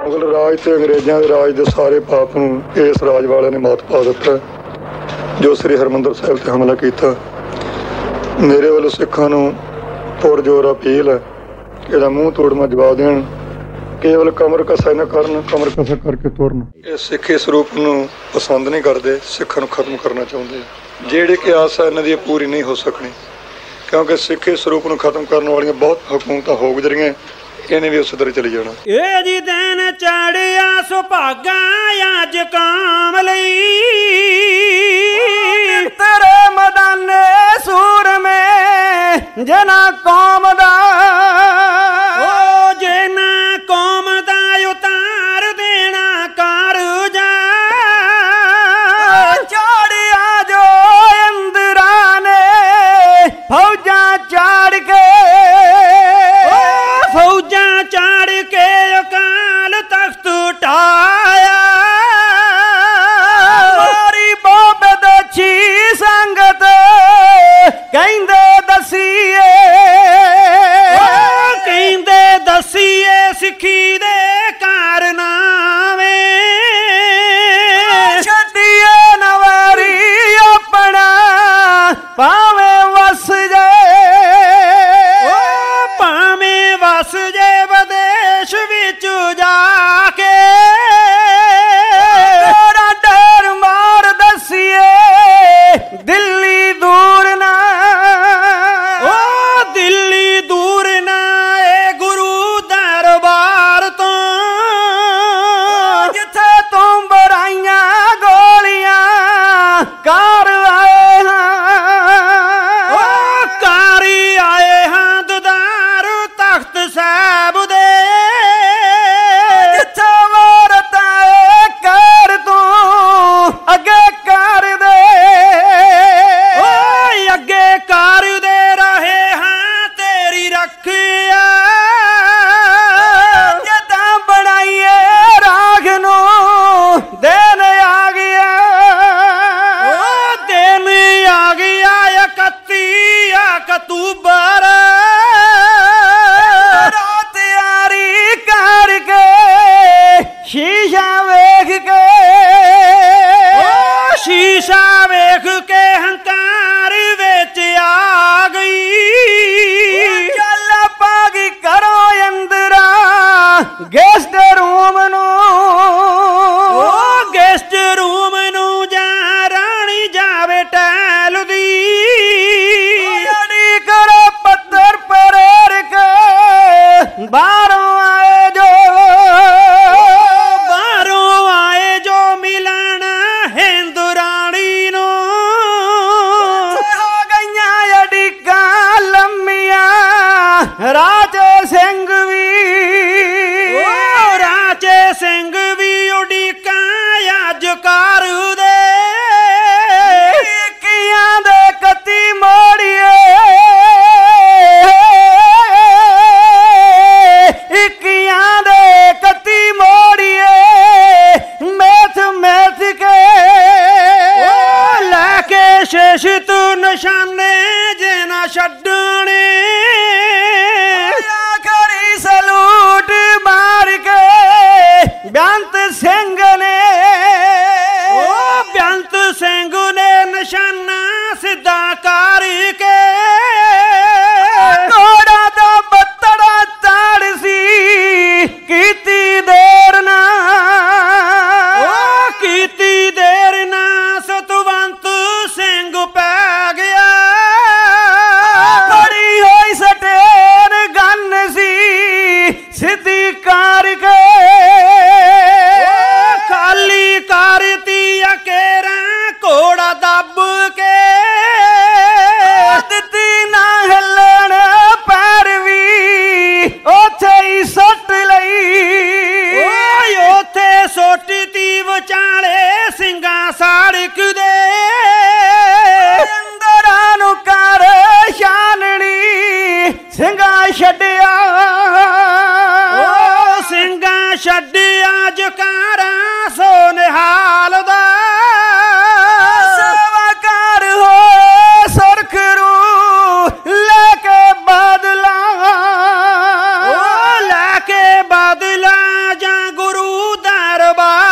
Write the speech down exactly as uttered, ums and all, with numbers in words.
ਮੁਗਲ ਰਾਜ ਤੇ ਅੰਗਰੇਜ਼ਾਂ ਦੇ ਰਾਜ ਦੇ ਸਾਰੇ ਪਾਪ ਨੂੰ ਇਸ ਰਾਜ ਵਾਲਿਆਂ ਨੇ ਮਾਤ ਪਾ ਦਿੱਤਾ ਜੋ ਸ੍ਰੀ ਹਰਿਮੰਦਰ ਸਾਹਿਬ ਤੇ ਹਮਲਾ ਕੀਤਾ। ਮੇਰੇ ਵੱਲੋਂ ਸਿੱਖਾਂ ਨੂੰ ਪੁਰਜੋਰ ਅਪੀਲ ਹੈ, ਇਹਦਾ ਮੂੰਹ ਤੋੜਵਾਂ ਜਵਾਬ ਦੇਣ, ਕੇਵਲ ਕਮਰ ਕਸਾ ਨਾ ਕਰਨ, ਕਮਰ ਕਸਾ ਕਰਕੇ ਤੁਰਨ। ਇਹ ਸਿੱਖੀ ਸਰੂਪ ਨੂੰ ਪਸੰਦ ਨਹੀਂ ਕਰਦੇ, ਸਿੱਖਾਂ ਨੂੰ ਖਤਮ ਕਰਨਾ ਚਾਹੁੰਦੇ ਆ। ਜਿਹੜੀ ਕਿ ਆਸ ਹੈ ਇਹਨਾਂ ਦੀ ਪੂਰੀ ਨਹੀਂ ਹੋ ਸਕਣੀ, ਕਿਉਂਕਿ ਸਿੱਖੀ ਸਰੂਪ ਨੂੰ ਖਤਮ ਕਰਨ ਵਾਲੀਆਂ ਬਹੁਤ ਹਕੂਮਤਾਂ ਹੋ ਗੁਜ਼ਰੀਆਂ, ਇਹਨੇ ਵੀ ਉਸੇ ਤਰ੍ਹਾਂ ਚਲੀ ਜਾਣਾ। ਇਹ ਜੀ ਦਿਨ ਚੜਿਆ ਸੁਭਾਗਾ ਅੱਜ ਕਾਮ ਲਈ, ਤੇਰੇ ਮੈਦਾਨੇ ਸੂਰਮੇ ਜਿਨ੍ਹਾਂ ਕੌਮ ਦਾ, ਉਹ ਜਿਨ੍ਹਾਂ ਕੌਮ ਦਾ ਉਤਾਰ ਦੇਣਾ ਕਾਰਜਾ, ਚੜਿਆ ਜੋ ਇੰਦਰਾਂ ਨੇ ਫੌਜਾਂ ਚਾੜ ਕੇ, ਫੌਜਾਂ ਚਾੜ ਕੇ ਅਕਾਲ ਤਖਤ ਉਠਾਇਆ, ਮਾਰੀ ਬੋਬਦ ਛੀ ਸੰਗਤ ਕਹਿੰਦੇ ਦਸੀਏ, ਕਹਿੰਦੇ ਦਸੀਏ ਸਿੱਖੀ ਦੇ ਕਾਰਨਾਮੇ, ਛੱਡੀਏ ਨਵਾਰੀ ਆਪਣਾ ਭਾਵੇਂ ਵਸ ਜਾਏ, ਭਾਵੇਂ ਵਸ ਜੇ ਵਿਦੇਸ਼ ਵਿੱਚ ਜਾ ਕੇ, ਤੇਰਾ ਡਰ ਮਾਰ ਦਸੀਏ ਦਿੱਲੀ ਦੂਰ ਨਾ, ਉਹ ਦਿੱਲੀ ਦੂਰ ਨਾ ਏ ਗੁਰੂ ਦਰਬਾਰ ਤੋਂ, ਜਿੱਥੇ ਤੂੰ ਬਰਾਈਆਂ ਗੋਲੀਆਂ ਕਰ ਆਏ ਹਾਂ, ਉਹ ਕਰ ਆਏ ਹਾਂ ਦੁਦਾਰ ਤਖਤ ਸਾਹਿਬ ਦੇ, ਜਿੱਥੇ ਵਾਰਤਾ ਏ ਕਰ ਤੂੰ ਅੱਗੇ ਕਰ ਦੇ, ਓਏ ਅੱਗੇ ਕਰ ਦੇ ਰਹੇ ਹਾਂ ਤੇਰੀ ਰੱਖਿਆ, ਜਦਾਂ ਬਣਾਈਏ ਰਾਖ ਨੂੰ ਦਿਨ ਆ ਗਿਆ, ਓ ਦਿਨ ਆ ਗਿਆ ਇਕੱਤੀ ਅਕਤੂਬਰ, ਰਾਤ ਯਾਰੀ ਕਰਕੇ ਸ਼ੀਸ਼ਾ ਵੇਖ ਕੇ, ਓ ਸ਼ੀਸ਼ਾ ਵੇਖ ਕੇ ਹੰਕਾਰ ਵਿੱਚ ਆ ਗਈ, ਚੱਲ ਪਾਗੀ ਕਰੋ ਅੰਦਰਾ ਗੈਸਟ ਰੂਮ ਨੂੰ, ਓ ਗੈਸਟ ਰੂਮ ਨੂੰ ਜਾ ਰਾਣੀ ਜਾਵੇ ਟਹਿਲਦੀ, ਜੜੀ ਕਰੋ ਪੱਤਰ ਪਰੇਰ ਕੇ ਬਾਹਰੋਂ ਆਏ ਜੋ, ਬਾਹਰੋਂ ਆਏ ਜੋ ਮਿਲਣ ਹਿੰਦੂ ਰਾਣੀ ਨੂੰ, ਹੋ ਗਈਆਂ ਅੜੀਕਾਂ ਲੰਮੀਆਂ ਰਾਜੇ ਸਿੰਘ ਵੀ, ਓ ਰਾਜੇ ਸਿੰਘ ਵੀ ਉਡੀਕਾਂ ਅੱਜ ਕਰ ਦੇ, ਕੀਆਂ ਦੇ ਕੱਤੀ ਮੋੜੀਏ, ਇੱਕੀਆਂ ਦੇ ਕੱਤੀ ਮੋੜੀਏ, ਮੈਥ ਮੈਥ ਕੇ, ਓ ਲੈ ਕੇ ਸ਼ੇਸ਼ ਤੂੰ ਨਿਸ਼ਾਨੇ ਜੇ ਨਾ ਛੱਡਣੇ, ਆਖਰੀ ਸਲੂਟ ਮਾਰ ਕੇ ਬੇਅੰਤ ਸਿੰਘ ਨੇ, ਓ ਬੇਅੰਤ ਸਿੰਘ ਨੇ ਨਿਸ਼ਾਨਾ ਸਿੱਧਾ ਕਰਕੇ, ਘੋੜਾ ਦਾ ਬੱਤੜਾ ਤਾੜ ਸੀ ਕੀਤੀ ਦੇਰ ਨਾ, ਓ ਕੀਤੀ ਦੇਰ ਨਾ ਸਤਵੰਤ ਸਿੰਘ ਪੈ ਗਿਆ, ਖੜੀ ਹੋਈ ਸਟੇਰ ਗੰਨ ਸੀ ਸਿੱਧੀ ਕਰਕੇ, ਖਾਲੀ ਕਰਤੀ ਅਕੇਰਾ ਘੋੜਾ ਦੱਬ ਕੇ, ਦਿੱਤੀ ਨਾ ਹਿੱਲਣ ਪੈਰ ਵੀ ਉੱਥੇ ਹੀ ਸੁੱਟ ਲਈ, ਓਏ ਉੱਥੇ ਸੁੱਟਤੀ ਵਿਚਾਲੇ ਸਿੰਘਾਂ ਸੜਕ ਦੇ, ਅੰਦਰਾਂ ਨੂੰ ਕਰ ਛਾਨਣੀ ਸਿੰਘਾਂ ਛੱਡਿਆ, ਓ ਸਿੰਘਾਂ ਛੱਡਿਆ ਜਕਾਰਾ ਸੋ ਨਿਹਾਲ ਦਾ, ਸੇਵਾ ਕਰ ਹੋਏ ਸੁਰਖ ਰੂ ਲੈ ਕੇ ਬਦਲਾ, ਓ ਲੈ ਕੇ ਬਦਲਾ ਜਾਂ ਗੁਰੂ ਦਰਬਾਰ